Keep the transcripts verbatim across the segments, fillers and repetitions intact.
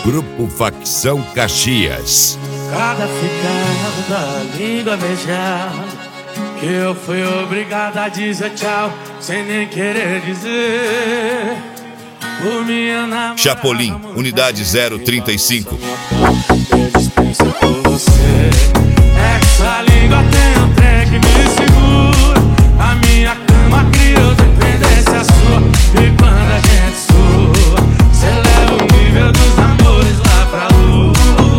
Grupo Facção Caxias. Cada ficada da língua beijada, que eu fui obrigado a dizer tchau, sem nem querer dizer. Por minha namorada, Chapolin, unidade zero trinta e cinco. eu dispenso por você. É que sua língua tem um trem que me segura. A minha cama criou dependência sua. E quando a gente sua, cê leva o nível dos amores lá pra lua.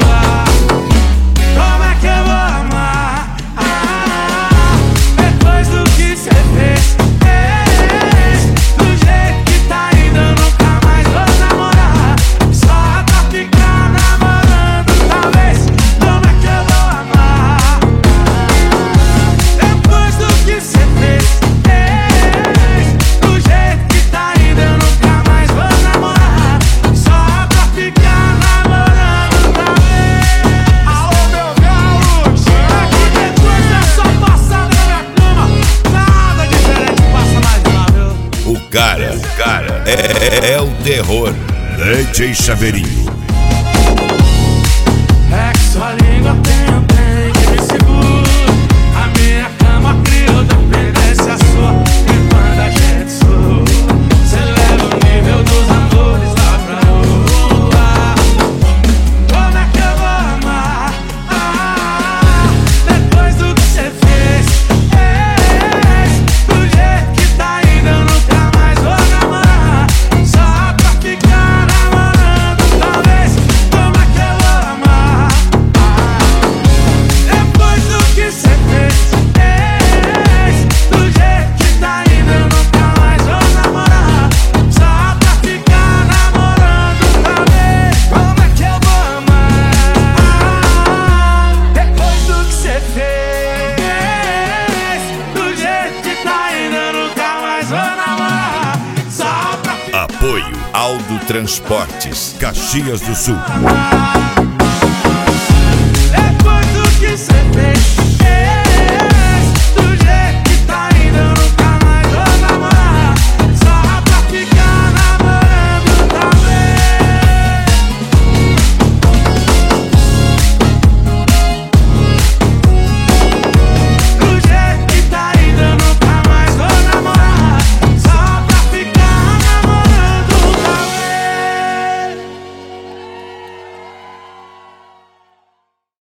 Como é que eu vou amar? Ah, depois do que cê fez, fez. Do jeito que tá indo, eu nunca mais vou namorar. Só pra ficar namorando, talvez. Como é que eu vou amar? Depois do que cê fez, fez. Do jeito que tá indo, eu nunca mais vou namorar. Só pra ficar namorando, talvez. Alô, meu galo, chega aqui depois dessa passada na minha cama. Nada diferente passa mais lá, viu? O cara, o cara é, é o terror. D J Chaveirinho. É que sua língua tem um trem que me segura. A minha cama criou dependência sua. E quando a gente sua, cê leva o nível dos amores lá pra lua. Como é que eu vou amar? Ah, depois do que cê fez, fez. Do jeito que tá indo, eu nunca mais vou namorar. Só pra ficar namorando, talvez. Como é que eu vou amar? Depois do que cê fez, fez. Do jeito que tá indo, eu nunca mais vou namorar. Só pra ficar namorando, talvez. Como é que eu vou amar? Depois do que cê fez, do jeito que tá indo, eu nunca mais vou namorar. Só pra Apoio Aldo Transportes, Caxias do Sul. ficar.